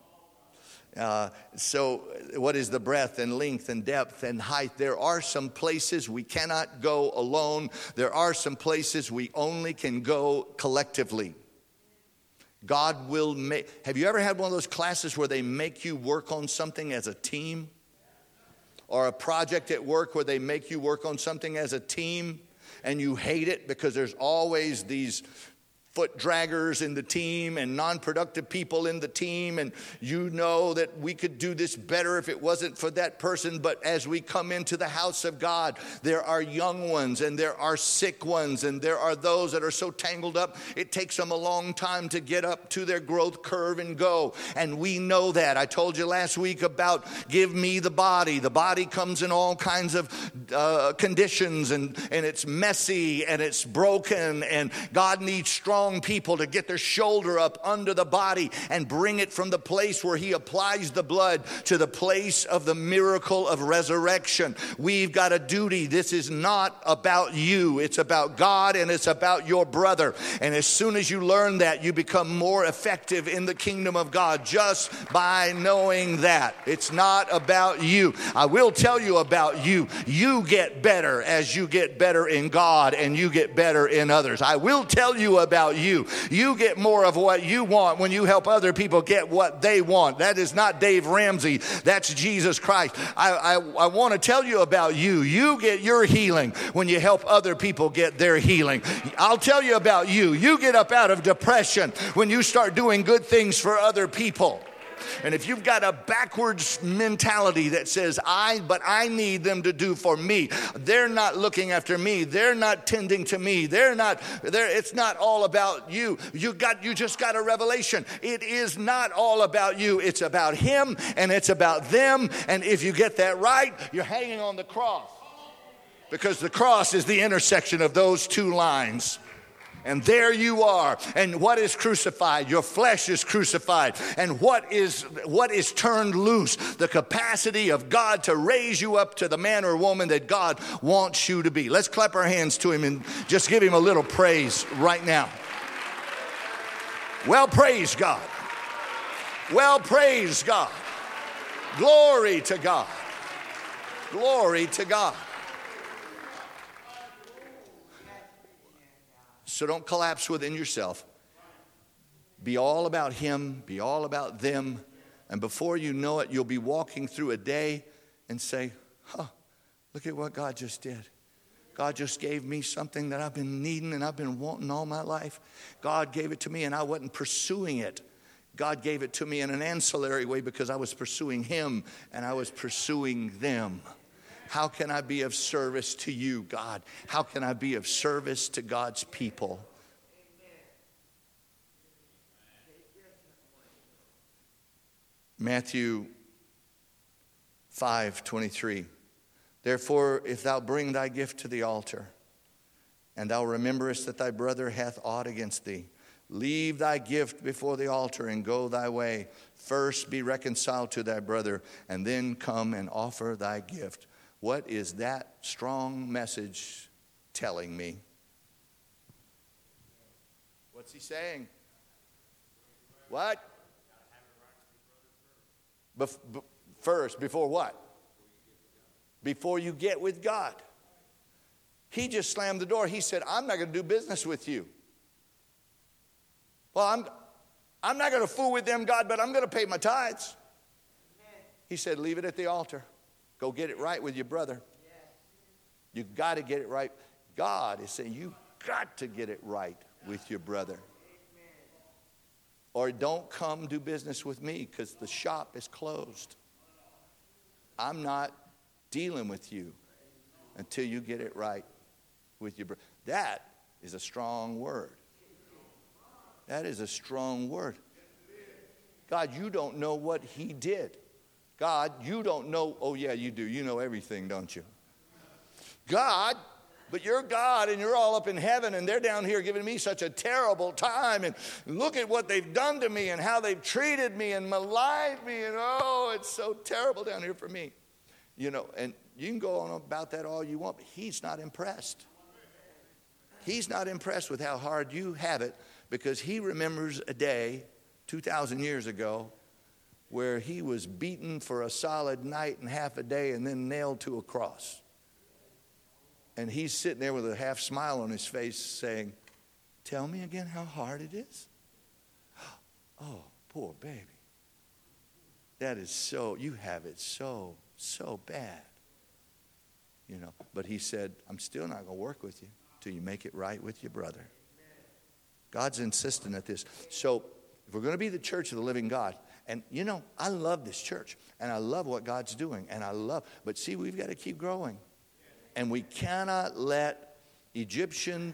Speaker 2: So what is the breadth and length and depth and height? There are some places we cannot go alone. There are some places we only can go collectively. God will make. Have you ever had one of those classes where they make you work on something as a team? Or a project at work where they make you work on something as a team and you hate it because there's always these foot draggers in the team and non-productive people in the team, and you know that we could do this better if it wasn't for that person. But as we come into the house of God, there are young ones and there are sick ones and there are those that are so tangled up it takes them a long time to get up to their growth curve and go. And we know that. I told you last week about give me the body. The body comes in all kinds of conditions and it's messy and it's broken, and God needs strong people to get their shoulder up under the body and bring it from the place where he applies the blood to the place of the miracle of resurrection. We've got a duty. This is not about you. It's about God and it's about your brother. And as soon as you learn that, you become more effective in the kingdom of God just by knowing that. It's not about you. I will tell you about you. You get better as you get better in God and you get better in others. I will tell you about you. You get more of what you want when you help other people get what they want. That is not Dave Ramsey. That's Jesus Christ. I want to tell you about you. You get your healing when you help other people get their healing. I'll tell you about you. You get up out of depression when you start doing good things for other people. And if you've got a backwards mentality that says, but I need them to do for me. They're not looking after me. They're not tending to me. It's not all about you. You just got a revelation. It is not all about you. It's about him and it's about them. And if you get that right, you're hanging on the cross. Because the cross is the intersection of those two lines. And there you are. And what is crucified? Your flesh is crucified. And what is turned loose? The capacity of God to raise you up to the man or woman that God wants you to be. Let's clap our hands to him and just give him a little praise right now. Well, praise God. Well, praise God. Glory to God. Glory to God. So don't collapse within yourself. Be all about him. Be all about them. And before you know it, you'll be walking through a day and say, look at what God just did. God just gave me something that I've been needing and I've been wanting all my life. God gave it to me and I wasn't pursuing it. God gave it to me in an ancillary way because I was pursuing him and I was pursuing them. How can I be of service to you, God? How can I be of service to God's people? Matthew 5:23. Therefore, if thou bring thy gift to the altar, and thou rememberest that thy brother hath aught against thee, leave thy gift before the altar and go thy way. First be reconciled to thy brother, and then come and offer thy gift. What is that strong message telling me? What's he saying? What? First, before what? Before you get with God. He just slammed the door. He said, I'm not going to do business with you. Well, I'm not going to fool with them, God, but I'm going to pay my tithes. He said, leave it at the altar. Go get it right with your brother. You got to get it right. God is saying you got to get it right with your brother. Or don't come do business with me because the shop is closed. I'm not dealing with you until you get it right with your brother. That is a strong word. That is a strong word. God, you don't know what he did. God, you don't know. Oh, yeah, you do. You know everything, don't you? God, but you're God and you're all up in heaven and they're down here giving me such a terrible time. And look at what they've done to me and how they've treated me and maligned me. And oh, it's so terrible down here for me. You know, and you can go on about that all you want, but he's not impressed. He's not impressed with how hard you have it because he remembers a day 2,000 years ago where he was beaten for a solid night and half a day and then nailed to a cross. And he's sitting there with a half smile on his face saying, tell me again how hard it is. Oh, poor baby. That is so, you have it so bad. You know, but he said, I'm still not going to work with you till you make it right with your brother. God's insistent at this. So if we're going to be the church of the living God, and you know, I love this church, and I love what God's doing, but see, we've got to keep growing. And we cannot let Egyptian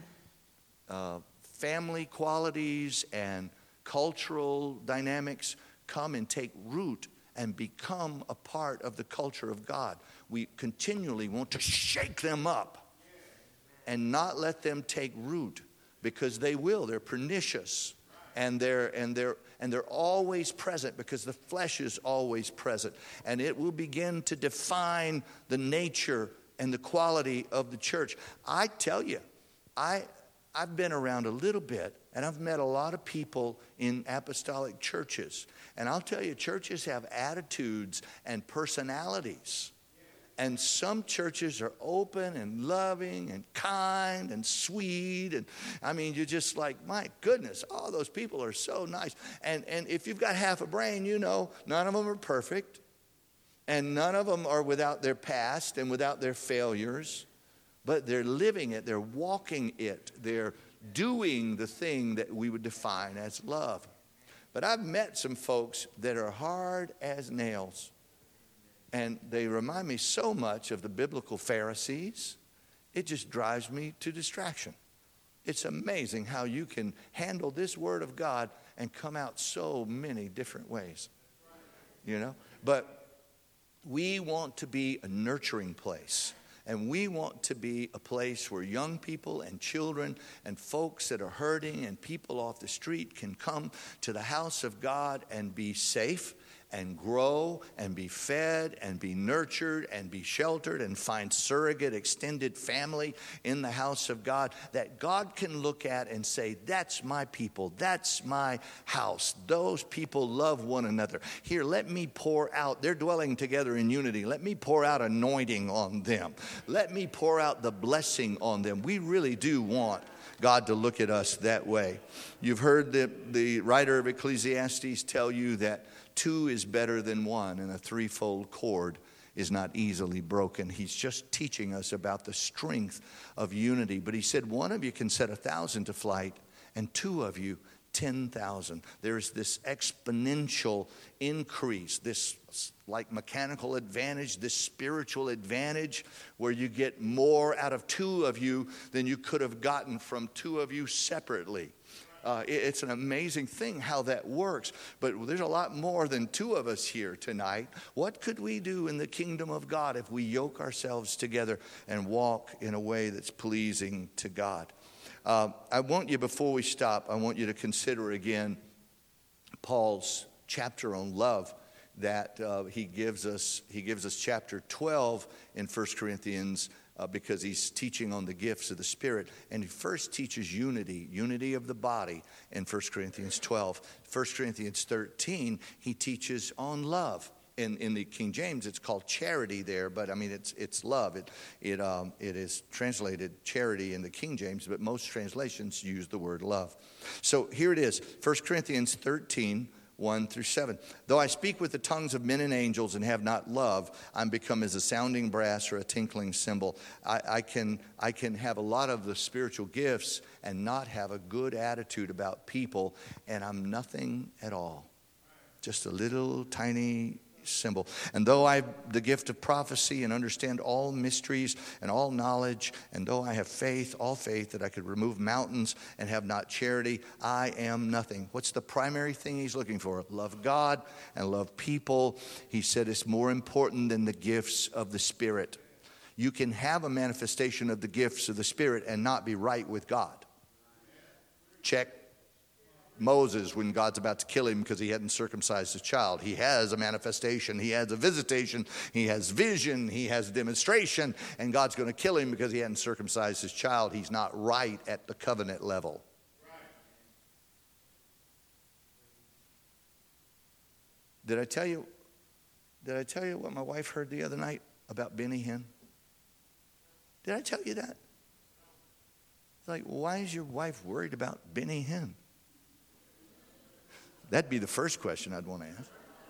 Speaker 2: family qualities and cultural dynamics come and take root and become a part of the culture of God. We continually want to shake them up and not let them take root because they will. They're pernicious. And they're always present because the flesh is always present. And it will begin to define the nature and the quality of the church. I tell you, I've been around a little bit, and I've met a lot of people in apostolic churches. And I'll tell you, churches have attitudes and personalities. And some churches are open and loving and kind and sweet. And I mean, you're just like, my goodness, all those people are so nice. And if you've got half a brain, you know, none of them are perfect. And none of them are without their past and without their failures. But they're living it. They're walking it. They're doing the thing that we would define as love. But I've met some folks that are hard as nails. And they remind me so much of the biblical Pharisees. It just drives me to distraction. It's amazing how you can handle this word of God and come out so many different ways. You know? But we want to be a nurturing place. And we want to be a place where young people and children and folks that are hurting and people off the street can come to the house of God and be safe and grow and be fed and be nurtured and be sheltered and find surrogate extended family in the house of God that God can look at and say, that's my people, that's my house. Those people love one another. Here, let me pour out. They're dwelling together in unity. Let me pour out anointing on them. Let me pour out the blessing on them. We really do want God to look at us that way. You've heard the writer of Ecclesiastes tell you that 2 is better than 1, and a threefold cord is not easily broken. He's just teaching us about the strength of unity. But he said, 1 of you can set 1,000 to flight, and 2 of you 10,000. There's this exponential increase, this like mechanical advantage, this spiritual advantage where you get more out of 2 of you than you could have gotten from 2 of you separately. It's an amazing thing how that works. But there's a lot more than 2 of us here tonight. What could we do in the kingdom of God if we yoke ourselves together and walk in a way that's pleasing to God? I want you, before we stop, I want you to consider again Paul's chapter on love that he gives us. He gives us chapter 12 in 1 Corinthians because he's teaching on the gifts of the Spirit. And he first teaches unity of the body in 1 Corinthians 12. 1 Corinthians 13, he teaches on love. In the King James, it's called charity there, but I mean, it's love. It is translated charity in the King James, but most translations use the word love. So here it is, 1 Corinthians 13, 1 through 7. Though I speak with the tongues of men and angels and have not love, I'm become as a sounding brass or a tinkling cymbal. I can have a lot of the spiritual gifts and not have a good attitude about people, and I'm nothing at all. Just a little tiny symbol. And though I have the gift of prophecy and understand all mysteries and all knowledge, and though I have faith, all faith, that I could remove mountains and have not charity, I am nothing. What's the primary thing he's looking for? Love God and love people. He said it's more important than the gifts of the Spirit. You can have a manifestation of the gifts of the Spirit and not be right with God. Check. Moses, when God's about to kill him because he hadn't circumcised his child. He has a manifestation. He has a visitation. He has vision. He has demonstration. And God's going to kill him because he hadn't circumcised his child. He's not right at the covenant level. Did I tell you what my wife heard the other night about Benny Hinn? Did I tell you that? Like, why is your wife worried about Benny Hinn? That'd be the first question I'd want to ask.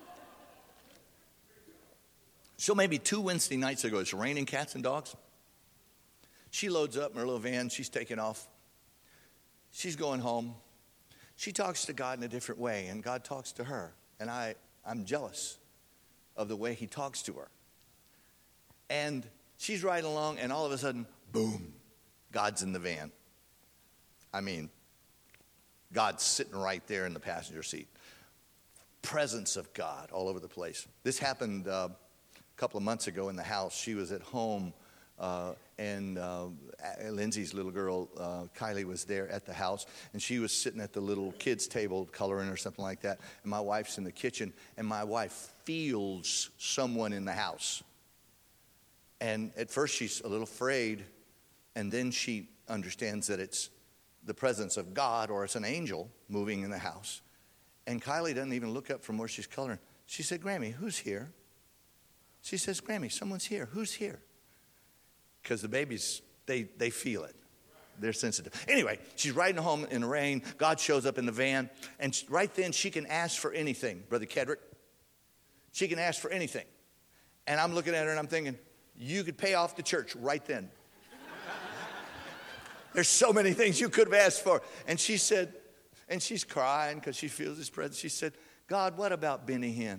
Speaker 2: So maybe 2 Wednesday nights ago, it's raining cats and dogs. She loads up in her little van. She's taking off. She's going home. She talks to God in a different way, and God talks to her. And I'm jealous of the way he talks to her. And she's riding along, and all of a sudden, boom, God's in the van. I mean, God's sitting right there in the passenger seat. Presence of God all over the place. This happened a couple of months ago in the house. She was at home, and Lindsay's little girl, Kylie, was there at the house, and she was sitting at the little kids' table coloring or something like that, and my wife's in the kitchen, and my wife feels someone in the house. And at first she's a little afraid, and then she understands that it's the presence of God or it's an angel moving in the house. And Kylie doesn't even look up from where she's coloring. She said, Grammy, who's here? She says, Grammy, someone's here. Who's here? Because the babies, they feel it. They're sensitive. Anyway, she's riding home in the rain. God shows up in the van. And right then she can ask for anything, Brother Kedrick. She can ask for anything. And I'm looking at her and I'm thinking, you could pay off the church right then. There's so many things you could have asked for. And she said, And she's crying because she feels his presence. She said, God, what about Benny Hinn?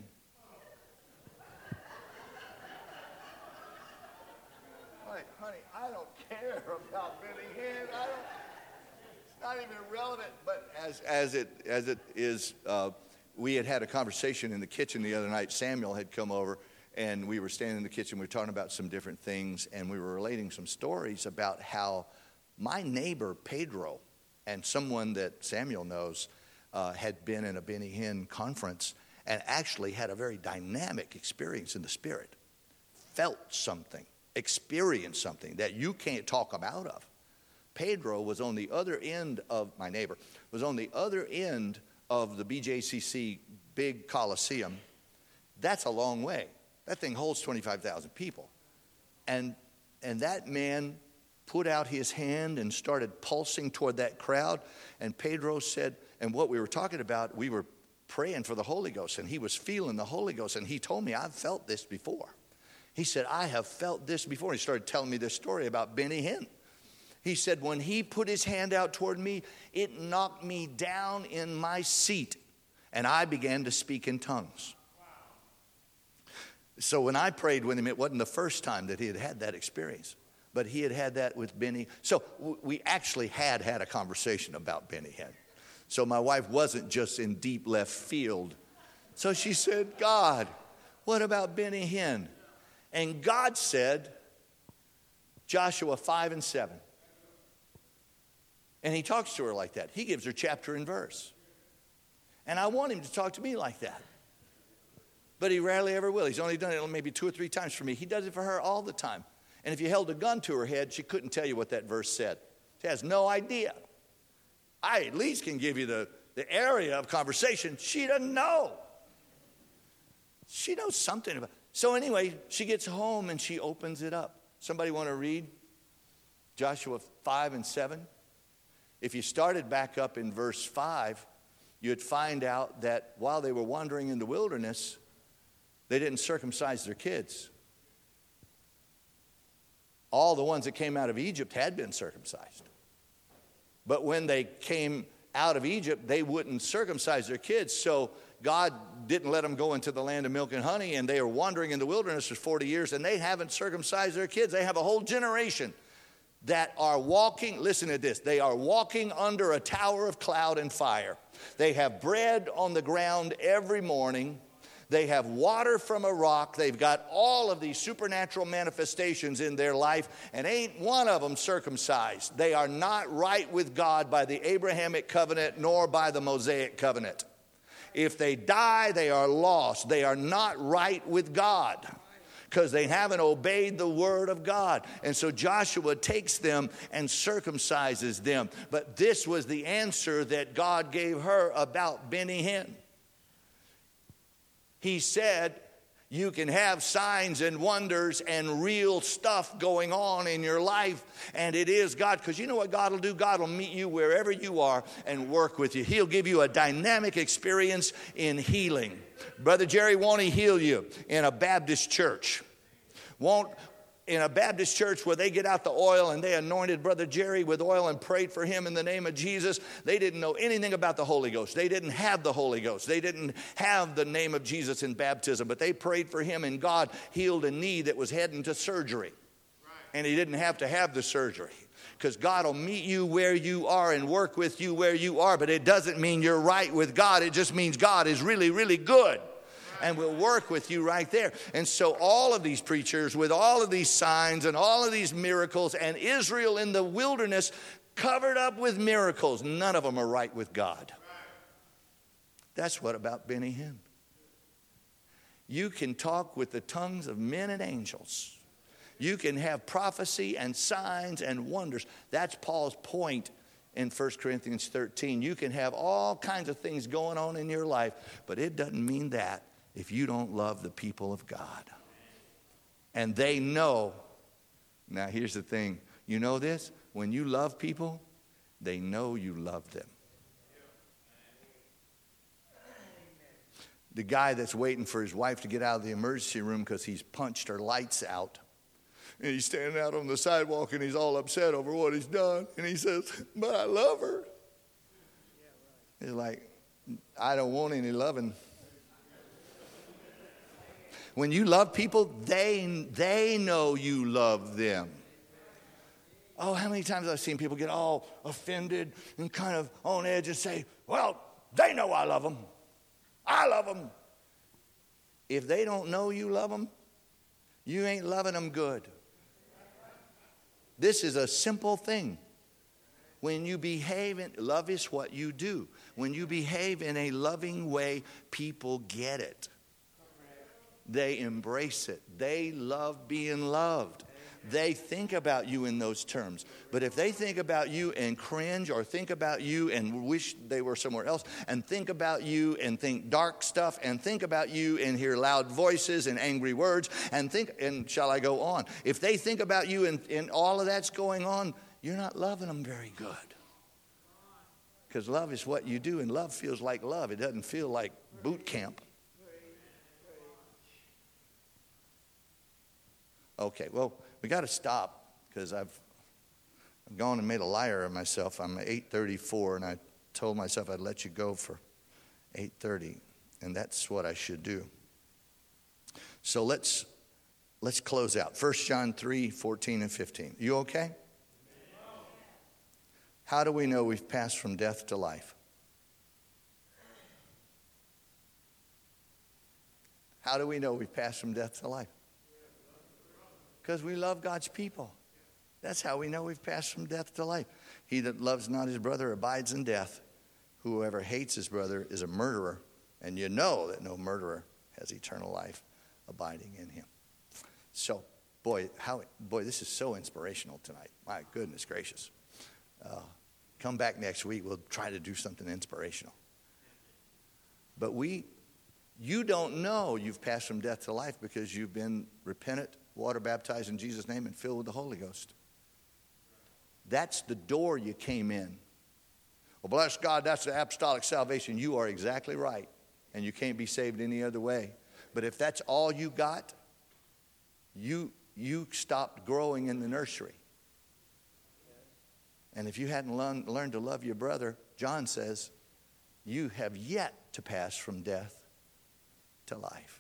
Speaker 2: Like, honey, I don't care about Benny Hinn. It's not even relevant. But as it is, we had a conversation in the kitchen the other night. Samuel had come over, and we were standing in the kitchen. We were talking about some different things, and we were relating some stories about how my neighbor, Pedro, and someone that Samuel knows had been in a Benny Hinn conference and actually had a very dynamic experience in the Spirit. Felt something, experienced something that you can't talk him out of. Pedro was on the other end of, my neighbor, was on the other end of the BJCC big Coliseum. That's a long way. That thing holds 25,000 people. And that man put out his hand and started pulsing toward that crowd. And Pedro said, and what we were talking about, we were praying for the Holy Ghost, and he was feeling the Holy Ghost. And he told me, I've felt this before. He said, I have felt this before. He started telling me this story about Benny Hinn. He said, when he put his hand out toward me, it knocked me down in my seat, and I began to speak in tongues. So when I prayed with him, it wasn't the first time that he had that experience, but he had that with Benny. So we actually had a conversation about Benny Hinn. So my wife wasn't just in deep left field. So she said, God, what about Benny Hinn? And God said, Joshua 5:7. And he talks to her like that. He gives her chapter and verse. And I want him to talk to me like that. But he rarely ever will. He's only done it maybe 2 or 3 times for me. He does it for her all the time. And if you held a gun to her head, she couldn't tell you what that verse said. She has no idea. I at least can give you the area of conversation. She doesn't know. She knows something about it. So anyway, she gets home and she opens it up. Somebody want to read Joshua 5:7? If you started back up in verse 5, you'd find out that while they were wandering in the wilderness, they didn't circumcise their kids. All the ones that came out of Egypt had been circumcised. But when they came out of Egypt, they wouldn't circumcise their kids. So God didn't let them go into the land of milk and honey, and they are wandering in the wilderness for 40 years, and they haven't circumcised their kids. They have a whole generation that are walking, listen to this, they are walking under a tower of cloud and fire. They have bread on the ground every morning. They have water from a rock. They've got all of these supernatural manifestations in their life, and ain't one of them circumcised. They are not right with God by the Abrahamic covenant nor by the Mosaic covenant. If they die, they are lost. They are not right with God because they haven't obeyed the word of God. And so Joshua takes them and circumcises them. But this was the answer that God gave her about Benny Hinn. He said, you can have signs and wonders and real stuff going on in your life, and it is God. Because you know what God will do? God will meet you wherever you are and work with you. He'll give you a dynamic experience in healing. Brother Jerry, won't he heal you in a Baptist church? In a Baptist church where they get out the oil and they anointed Brother Jerry with oil and prayed for him in the name of Jesus. They didn't know anything about the Holy Ghost. They didn't have the Holy Ghost. They didn't have the name of Jesus in baptism, but they prayed for him, and God healed a knee that was heading to surgery. And he didn't have to have the surgery, because God will meet you where you are and work with you where you are. But it doesn't mean you're right with God. It just means God is really, really good and will work with you right there. And so all of these preachers with all of these signs and all of these miracles, and Israel in the wilderness covered up with miracles, none of them are right with God. That's what about Benny Hinn. You can talk with the tongues of men and angels. You can have prophecy and signs and wonders. That's Paul's point in 1 Corinthians 13. You can have all kinds of things going on in your life, but it doesn't mean that if you don't love the people of God. And they know. Now here's the thing. You know this? When you love people, they know you love them. The guy that's waiting for his wife to get out of the emergency room because he's punched her lights out. And he's standing out on the sidewalk and he's all upset over what he's done. And he says, but I love her. It's like, I don't want any loving. When you love people, they know you love them. Oh, how many times I've seen people get all offended and kind of on edge and say, well, they know I love them. I love them. If they don't know you love them, you ain't loving them good. This is a simple thing. When you behave, love is what you do. When you behave in a loving way, people get it. They embrace it. They love being loved. They think about you in those terms. But if they think about you and cringe, or think about you and wish they were somewhere else, and think about you and think dark stuff, and think about you and hear loud voices and angry words, and shall I go on? If they think about you and all of that's going on, you're not loving them very good. Because love is what you do, and love feels like love. It doesn't feel like boot camp. Okay, well, we got to stop because I've gone and made a liar of myself. I'm at 8:34, and I told myself I'd let you go for 8:30, and that's what I should do. So let's close out. 1 John 3:14 and 15. You okay? How do we know we've passed from death to life? How do we know we've passed from death to life? Because we love God's people. That's how we know we've passed from death to life. He that loves not his brother abides in death. Whoever hates his brother is a murderer. And you know that no murderer has eternal life abiding in him. So, boy, this is so inspirational tonight. My goodness gracious. Come back next week. We'll try to do something inspirational. But you don't know you've passed from death to life because you've been repentant, water baptized in Jesus' name, and filled with the Holy Ghost. That's the door you came in. Well, bless God, that's the apostolic salvation. You are exactly right. And you can't be saved any other way. But if that's all you got, you stopped growing in the nursery. And if you hadn't learned to love your brother, John says, you have yet to pass from death to life.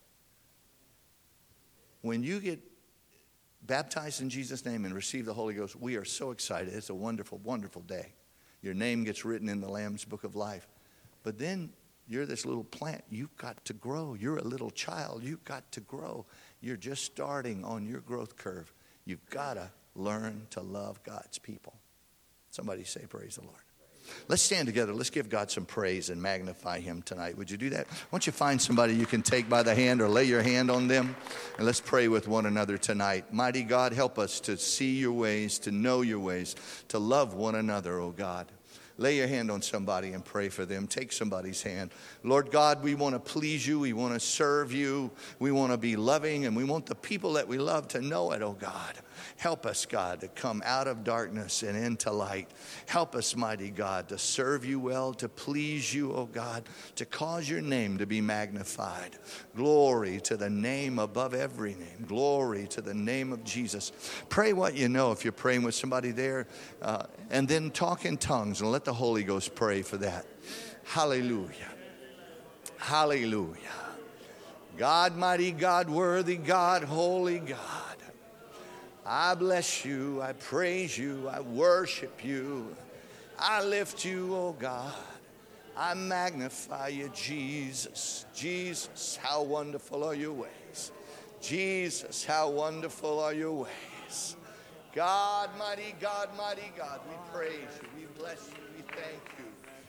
Speaker 2: When you get baptized in Jesus' name and receive the Holy Ghost, we are so excited. It's a wonderful, wonderful day. Your name gets written in the Lamb's Book of Life. But then you're this little plant. You've got to grow. You're a little child. You've got to grow. You're just starting on your growth curve. You've got to learn to love God's people. Somebody say, praise the Lord. Let's stand together. Let's give God some praise and magnify him tonight. Would you do that? Why don't you find somebody you can take by the hand or lay your hand on them, and let's pray with one another tonight. Mighty God, help us to see your ways, to know your ways, to love one another, oh God. Lay your hand on somebody and pray for them. Take somebody's hand. Lord God, we want to please you. We want to serve you. We want to be loving, and we want the people that we love to know it, oh God. Help us, God, to come out of darkness and into light. Help us, mighty God, to serve you well, to please you, oh God, to cause your name to be magnified. Glory to the name above every name. Glory to the name of Jesus. Pray what you know if you're praying with somebody there, and then talk in tongues and let the Holy Ghost pray for that. Hallelujah. Hallelujah. God, mighty God, worthy God, holy God. I bless you, I praise you, I worship you, I lift you, oh God, I magnify you, Jesus. Jesus, how wonderful are your ways. Jesus, how wonderful are your ways. God, mighty God, we praise you, we bless you, we thank you.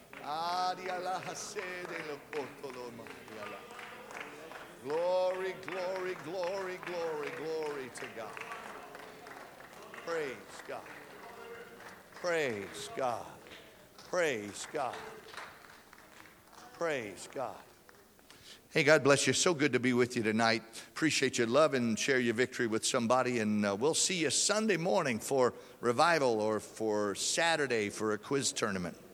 Speaker 2: Glory, glory, glory, glory, glory to God. Praise God. Praise God. Praise God. Praise God. Hey, God bless you. So good to be with you tonight. Appreciate your love and share your victory with somebody. And we'll see you Sunday morning for revival or for Saturday for a quiz tournament.